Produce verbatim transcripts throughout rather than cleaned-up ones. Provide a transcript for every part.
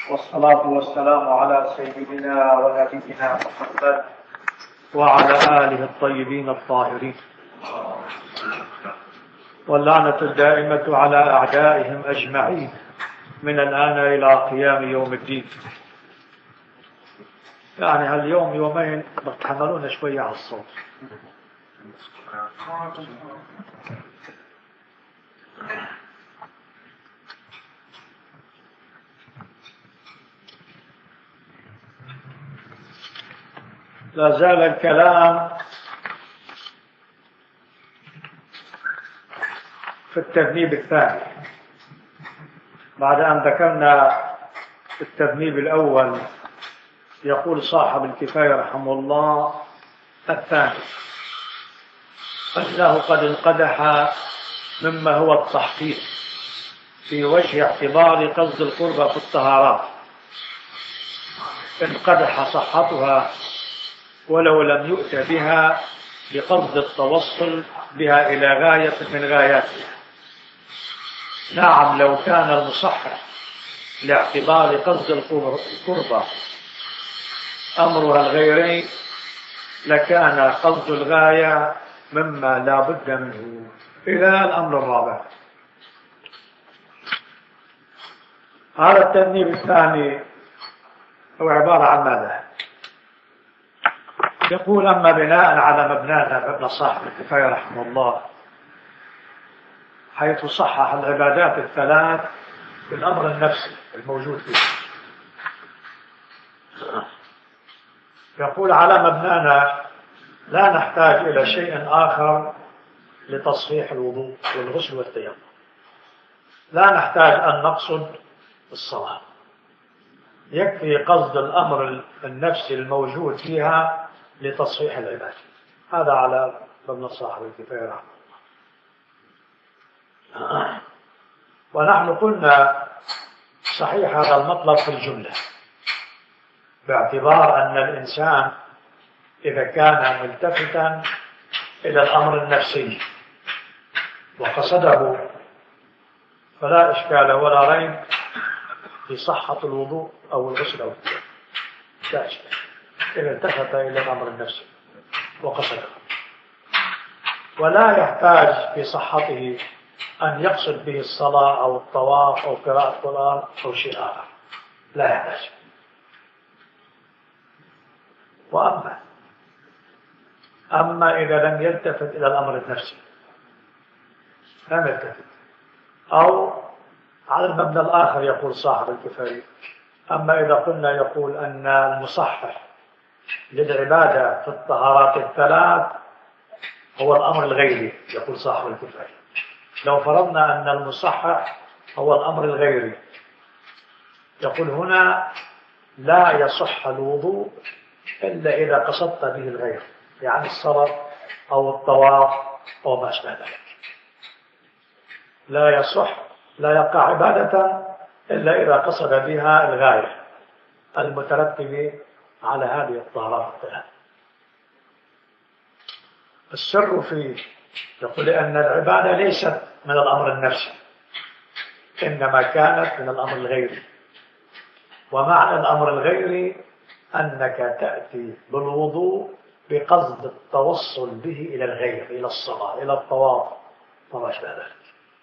والصلاة والسلام على سيدنا ونبينا محمد وعلى آله الطيبين الطاهرين، واللعنة الدائمة على أعدائهم أجمعين من الآن إلى قيام يوم الدين. يعني هاليوم يومين بتحملون شوية على الصوت. لا زال الكلام في التذنيب الثاني بعد أن ذكرنا التذنيب الأول. يقول صاحب الكفاية رحمه الله: الثاني أنه قد انقدح مما هو التحقيق في وجه اعتبار قصد القربة في الطهارات، انقدح صحتها ولو لم يؤت بها بقصد التوصل بها إلى غاية من غاياتها. نعم، لو كان المصحح لاعتبار قصد القربة أمرها الغيري لكان قصد الغاية مما لا بد منه. إلى الأمر الرابع. هذا التذنيب الثاني هو عبارة عن ماذا؟ يقول: أما بناء على مبنانا مبنى صاحب الكفاية رحمه الله، حيث صحح العبادات الثلاث بالأمر النفسي الموجود فيه، يقول: على مبنانا لا نحتاج إلى شيء آخر لتصحيح الوضوء والغسل والتيمم. لا نحتاج أن نقصد الصلاة، يكفي قصد الأمر النفسي الموجود فيها لتصحيح العبادة. هذا على مبنى صاحب الكفاية رحمه الله. ونحن قلنا صحيح هذا المطلب في الجملة، باعتبار أن الإنسان إذا كان ملتفتا إلى الأمر النفسي وقصده فلا إشكال ولا ريب في صحة الوضوء أو الغسل أو التيمم، لا إشكال إذا التفت إلى الأمر النفسي وقصده، ولا يحتاج في صحته أن يقصد به الصلاة أو الطواف أو قراءة القرآن أو شيء آخر، لا يحتاج. وأما أما إذا لم يلتفت إلى الأمر النفسي، لم يلتفت، أو على المبنى الآخر يقول صاحب الكفاية: أما إذا قلنا يقول أن المصحح للعبادة في الطهارات الثلاث هو الأمر الغيري، يقول صاحب الكفاية: لو فرضنا أن المصحح هو الأمر الغيري، يقول هنا لا يصح الوضوء إلا إذا قصدت به الغير، يعني الصلاة أو الطواف أو ما أشبه ذلك. لا يصح، لا يقع عبادة إلا إذا قصد بها الغاية المترتبة على هذه الطهارات الثلاث. السر فيه يقول أن العبادة ليست من الأمر النفسي، إنما كانت من الأمر الغيري. ومعنى الأمر الغيري أنك تأتي بالوضوء بقصد التوصل به إلى الغير، إلى الصلاة، إلى الطواف وما أشبه ذلك،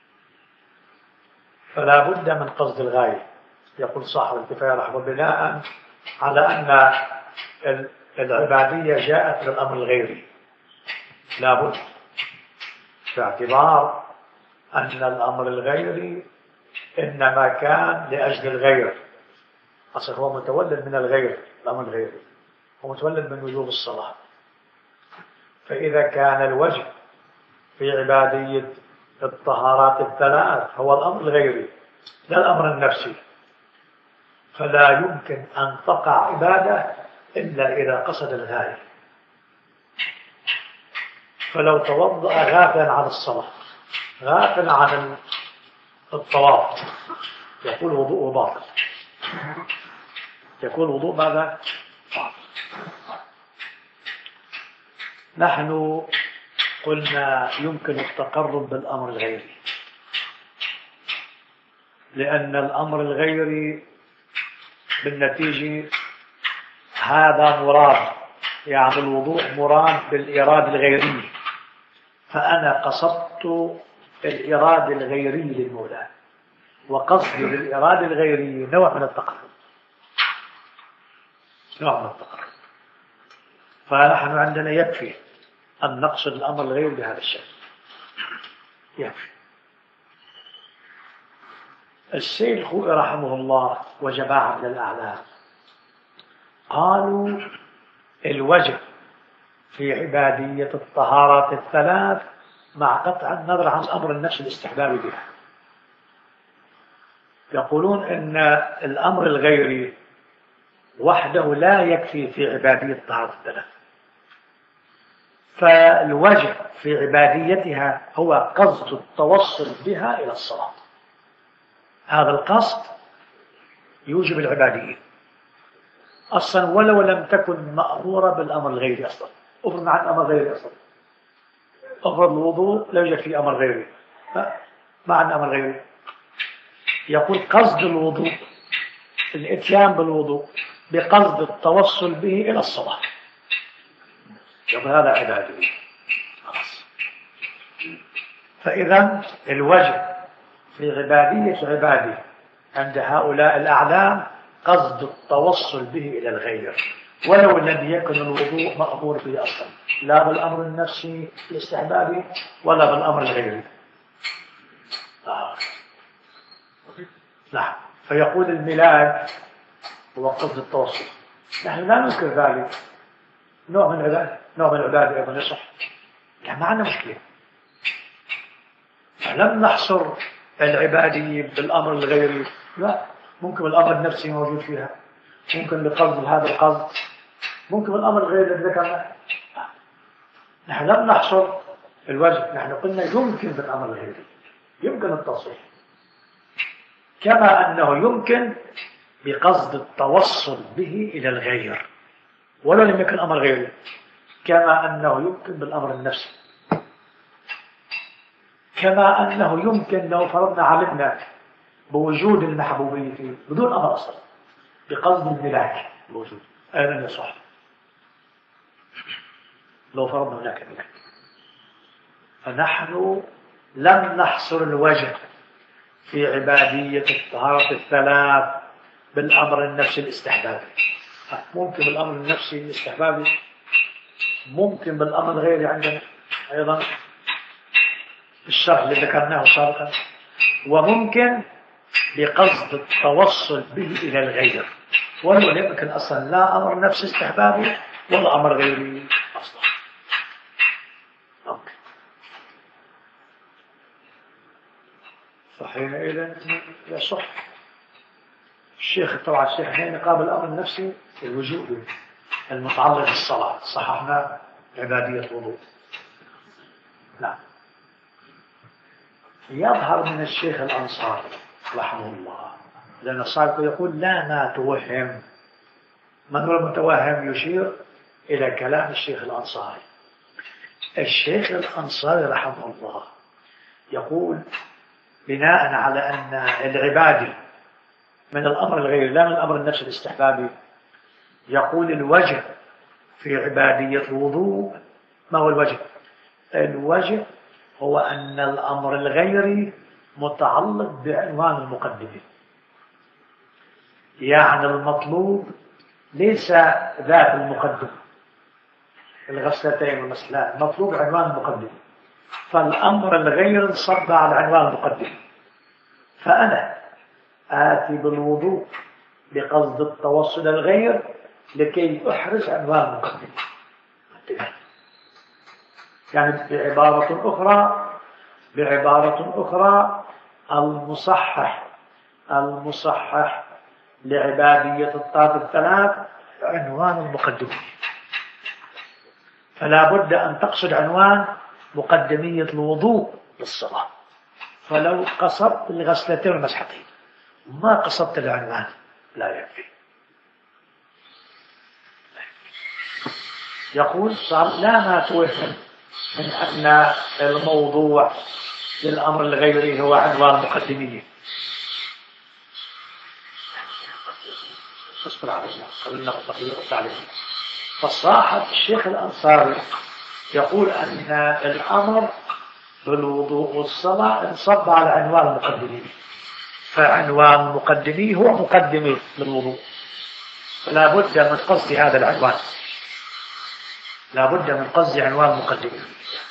فلا بد من قصد الغاية. يقول صاحب الكفاية رحمه الله: بناء على أن العبادية جاءت للأمر الغيري لا بد، باعتبار أن الأمر الغيري إنما كان لأجل الغير، أصلا هو متولد من الغير. الأمر الغيري هو متولد من وجوب الصلاة، فإذا كان الوجه في عبادية الطهارات الثلاث هو الأمر الغيري لا الأمر النفسي، فلا يمكن أن تقع عبادة إلا إذا قصد الغاية. فلو توضأ غافلا عن الصلاة، غافلا عن الطواف، يكون وضوءه باطل، يكون وضوء ماذا؟ باطل. نحن قلنا يمكن التقرب بالأمر الغيري، لأن الأمر الغيري بالنتيجة هذا مراد، يعني الوضوء مراد بالإرادة الغيرية، فأنا قصدت الإرادة الغيرية للمولى، وقصدي بالإرادة الغيرية نوع من التقرب، نوع من التقرب. فنحن عندنا يكفي أن نقصد الأمر الغيري بهذا الشكل، يكفي. السيد الخوئي رحمه الله وجماعة من الأعلام قالوا الوجه في عبادية الطهارات الثلاث مع قطع النظر عن أمر النفس الاستحبابي بها. يقولون إن الأمر الغيري وحده لا يكفي في عبادية الطهارات الثلاث، فالوجه في عباديتها هو قصد التوصل بها إلى الصلاة. هذا القصد يوجب العبادية أصلا، ولو لم تكن مأمورة بالأمر الغيري أصلا. أفرض عن أمر غيري أصلا، أفرض الوضوء لا يوجد فيه أمر غيري، ما عن أمر غيري. يقول قصد الوضوء، الإتيان بالوضوء بقصد التوصل به إلى الصلاة، يقول هذا عبادية خلاص. فإذا الوجه في عبادية عباده عند هؤلاء الأعلام قصد التوصل به إلى الغير، ولو لم يكن الوضوء مأمور به أصلا، لا بالأمر النفسي الاستحبابي ولا بالأمر الغيري. آه. نعم. فيقول الميلاد هو قصد التوصل، نحن لا ننكر ذلك، نوع من العبادة، نوع من العبادة أيضا يصح، يعني ما عندنا مشكلة. لم نحصر العبادية بالأمر الغيري، لا، ممكن الأمر النفسي موجود فيها، ممكن بقصد هذا القصد، ممكن الأمر الغيري الذي ذكرناه. نحن لم نحصر الوجه، نحن قلنا يمكن بالأمر الغيري، يمكن التصريح، كما أنه يمكن بقصد التوصل به إلى الغير ولو لم يكن أمر غيري، كما أنه يمكن بالأمر النفسي، كما أنه يمكن لو فرضنا علمنا بوجود المحبوبية فيه بدون أمر أصلا بقصد الملاك الوجود، أين يصح لو فرضنا هناك ملاك. فنحن لم نحصر الوجه في عبادية الطهارة الثلاث بالأمر النفسي الاستحبابي، ممكن بالأمر النفسي الاستحبابي، ممكن بالأمر الغيري عندنا أيضا الشرح اللي ذكرناه سابقا، وممكن بقصد التوصل به إلى الغير ولو لم يكن أصلا لا أمر نفسي استحبابي ولا أمر غيري أصلا. أوكي. فحينئذ يصح الشيخ، طبعا الشيخ حين قابل الأمر النفسي الوجوب المتعلق بالصلاة، صححنا عبادية الوضوء. نعم. يظهر من الشيخ الأنصاري رحمه الله، لأن الصادق يقول لا ما توهم، من هو المتوهم يشير إلى كلام الشيخ الأنصاري. الشيخ الأنصاري رحمه الله يقول بناء على أن العبادة من الأمر الغيري لا من الأمر النفسي الاستحبابي، يقول الوجه في عبادية الوضوء. ما هو الوجه؟ الوجه هو أن الأمر الغيري متعلق بعنوان المقدمة، يعني المطلوب ليس ذات المقدمة الغسلتين والمسلات، مطلوب عنوان المقدمة، فالأمر الغير انصب على عنوان المقدمة، فأنا آتي بالوضوء بقصد التوصل الغير لكي أحرز عنوان المقدمة. يعني بعبارة أخرى بعبارة أخرى المصحح المصحح لعبادية الطاقة الثلاث عنوان المقدمة، فلا بد أن تقصد عنوان مقدمية الوضوء للصلاة. فلو قصدت الغسلتين والمسحتين ما قصدت العنوان لا يكفي. يقول صار لا ما توهم من أن الموضوع للأمر الغيري هو عنوان مقدمية، اصبر على الله خلينا نقطع التعليم. فالصاحب الشيخ الأنصاري يقول أن الأمر بالوضوء والصلاة انصب على عنوان المقدمين، فعنوان المقدمين هو مقدمي للوضوء، فلا بد من قصد هذا العنوان، لا بد من قصد عنوان المقدمين.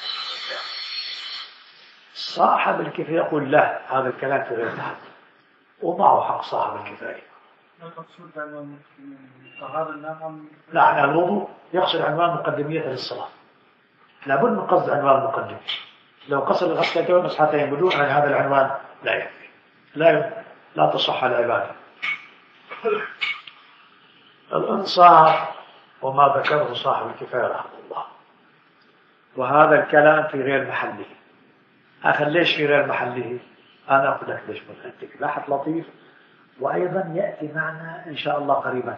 صاحب الكفاية يقول لا، هذا الكلام في غير تحت، ومعه حق صاحب الكفاية. لا، على الوضوء يقصد عنوان مقدمية للصلاة، لابد من قصد عنوان المقدم. لو قصد الغسلتين والمسحتين بدون عن هذا العنوان لا يكفي، لا لا تصح العبادة. الإنصاف وما ذكره صاحب الكفاية رحمه الله، وهذا الكلام في غير محله. أخي ليش في غير محله؟ أنا أقول لك ليش متأكد لاحظ لطيف، وأيضا يأتي معنا إن شاء الله قريبا،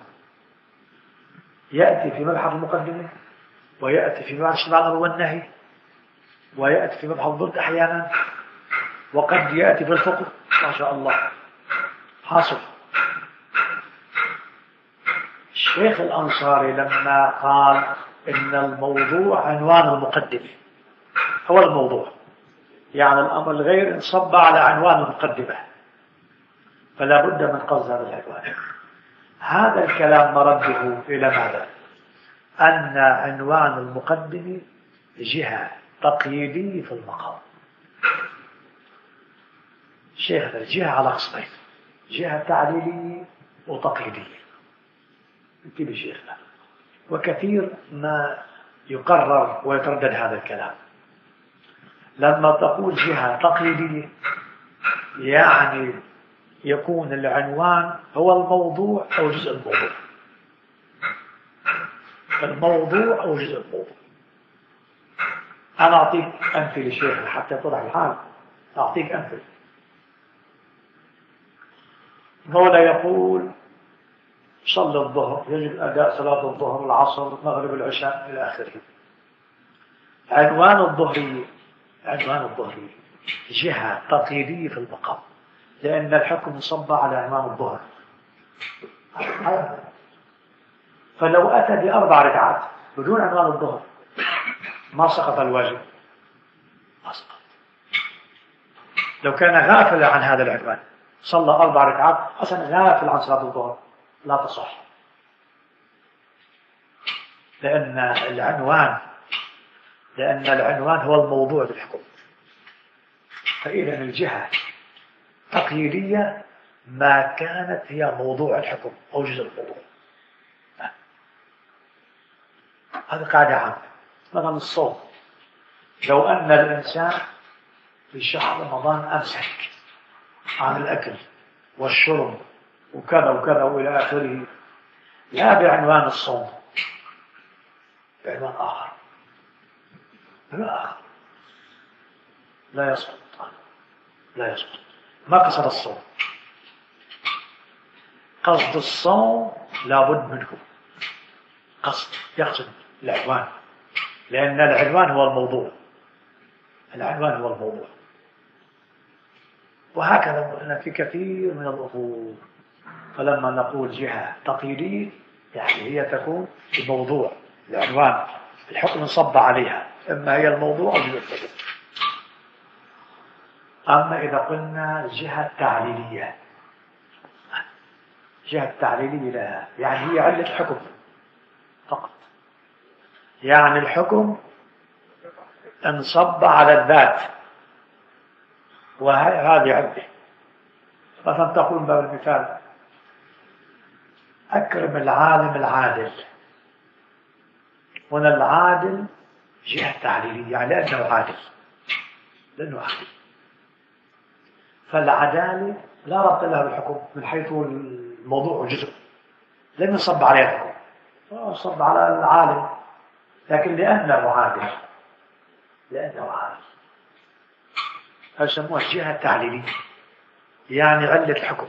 يأتي في مبحث المقدمة، ويأتي في مبحث الأمر والنهي، ويأتي في مبحث الضد أحيانا، وقد يأتي في الفقه ما شاء الله. حاصل الشيخ الأنصاري لما قال إن الموضوع عنوان المقدمة هو الموضوع، يعني الأمر الغير انصب على عنوان المقدمة، فلا بد من قصد هذا العنوان. هذا الكلام مرده إلى ماذا؟ أن عنوان المقدمة جهة تقييدية في المقام. شيخ الجهة على قسمين، جهة تعليلية وتقييدية. انتبه شيخنا، وكثير ما يقرر ويتردد هذا الكلام. لما تقول جهة تقييدية يعني يكون العنوان هو الموضوع أو جزء الموضوع، الموضوع أو جزء الموضوع. أنا أعطيك أمثلة شيخنا حتى يتضح الحال، أعطيك أمثلة. مولا يقول صلى الظهر، يجب أداء صلاة الظهر العصر المغرب العشاء إلى آخره. عنوان الظهرية، عنوان الظهرية جهة تقييدية في المقام، لأن الحكم صب على عنوان الظهر. فلو أتى بأربع ركعات بدون عنوان الظهر ما سقط الواجب، ما سقط. لو كان غافلا عن هذا العنوان صلى أربع ركعات أصلا غافل عن صلاة الظهر لا تصح، لأن العنوان لأن العنوان هو الموضوع بالحكم. فإذا الجهة تقييدية ما كانت هي موضوع الحكم أو جزء الموضوع. هذا قاعدة عامة. مثلا الصوم، لو أن الإنسان في شهر رمضان أمسك عن الأكل والشرب وكذا وكذا وإلى آخره، لا بعنوان الصوم، بعنوان آخر، لا آخر، لا يسقط، لا يسقط. ما قصد الصوم، قصد الصوم لابد منه قصد، يقصد العنوان، لأن العنوان هو الموضوع، العنوان هو الموضوع. وهكذا قلنا في كثير من الأصول. فلما نقول جهة تقييدية يعني هي تكون الموضوع، العنوان، الحكم انصب عليها، إما هي الموضوع أو جزء الموضوع. أما إذا قلنا الجهة التعليلية، الجهة التعليلية لها يعني هي علة الحكم فقط، يعني الحكم انصب على الذات، وهذه علة. مثلا تقول باب المثال أكرم العالم العادل، هنا العادل جهة تعليلية يعني لأنه عادل، لأنه عادل. فالعدالة لا ربط لها بالحكم من حيث الموضوع والجزء، لم يصب عليه الحكم، صب على العالم، لكن لأنه عادل، لأنه عادل يسموها الجهة التعليلية، يعني علة الحكم،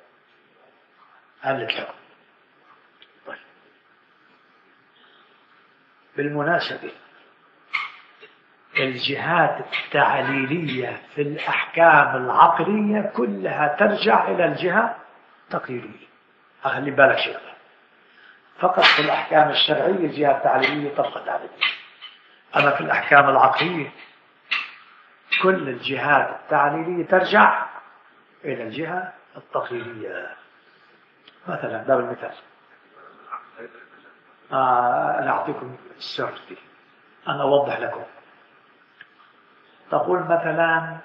علة الحكم. طيب. بالمناسبة الجهات التعليلية في الأحكام العقلية كلها ترجع إلى الجهة التقييدية. أخلي بالك شيء، فقط في الأحكام الشرعية الجهة التعليلية تبقى تعليلية. أما في الأحكام العقلية كل الجهات التعليلية ترجع إلى الجهة التقليدية. مثلا ده بالمثال آه أنا أعطيكم السر دي، أنا أوضح لكم. تقول مثلا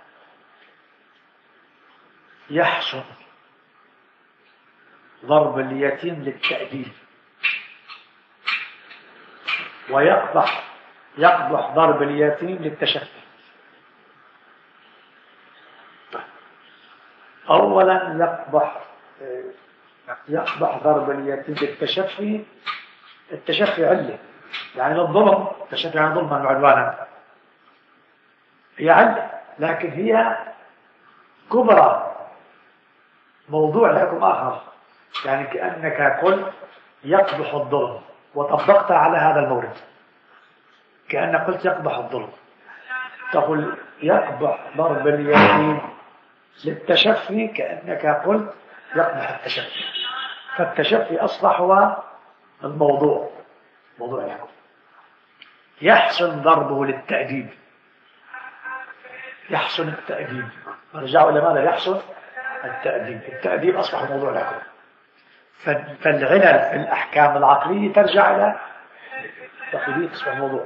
يحسن ضرب اليتيم للتأديب، ويقبح يقبح ضرب اليتيم للتشفي. أولا يقبح يقبح ضرب اليتيم للتشفي. التشفي علة يعني للظلم، التشفي يعني ظلما وعدوانا، هي علة لكن هي كبرى موضوع لكم آخر. يعني كأنك قلت يقبح الظلم وطبقت على هذا المورد، كأنك قلت يقبح الظلم. تقول يقبح ضرب اليتيم للتشفي كأنك قلت يقبح التشفي، فالتشفي أصبح هو الموضوع، موضوع يحكم. يحسن ضربه للتأديب، يحسن التأديب، رجعوا إلى ماذا؟ يحسن التأديب. التأديب أصبح موضوع لكم. فالعلل في الأحكام العقلية ترجع إلى تقليد تصبح موضوع.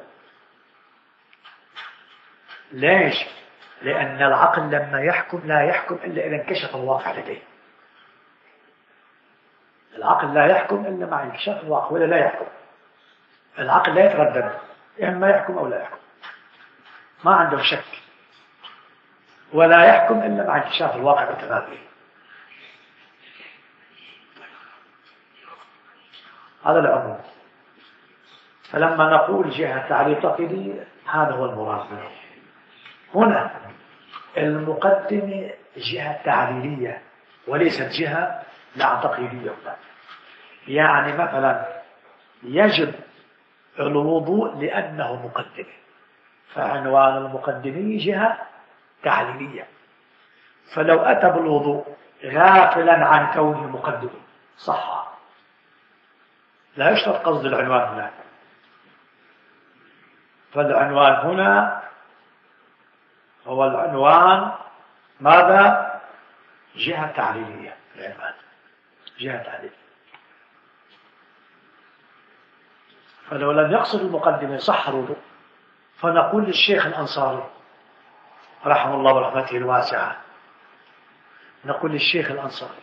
ليش؟ لأن العقل لما يحكم لا يحكم إلا إذا انكشف الواقع لديه. العقل لا يحكم إلا مع انكشاف الواقع، ولا لا يحكم. العقل لا يتردد، إما يحكم أو لا يحكم، ما عنده شك، ولا يحكم إلا مع انكشاف الواقع بالتمام. هذا العموم. فلما نقول جهة تعليل تقليدية هذا هو المراد. هنا المقدمة جهة تعليلية وليست جهة لا تقليدية. يعني مثلا يجب الوضوء لأنه مقدمة، فعنوان المقدمية جهة تعليلية. فلو أتى بالوضوء غافلا عن كونه مقدمة صح، لا يشترط قصد العنوان هنا. فالعنوان هنا هو العنوان ماذا؟ جهة تعليلية. العنوان جهة تعليلية. فلو لم يقصد المقدمة صح الوضوء، فنقول للشيخ الأنصاري رحمه الله برحمته الواسعة، نقول للشيخ الأنصاري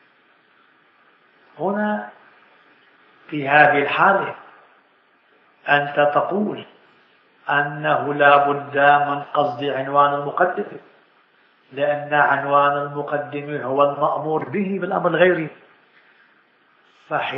هنا في هذه الحالة أنت تقول أنه لا بد من قصد عنوان المقدمة، لأن عنوان المقدمة هو المأمور به بالأمر الغيري.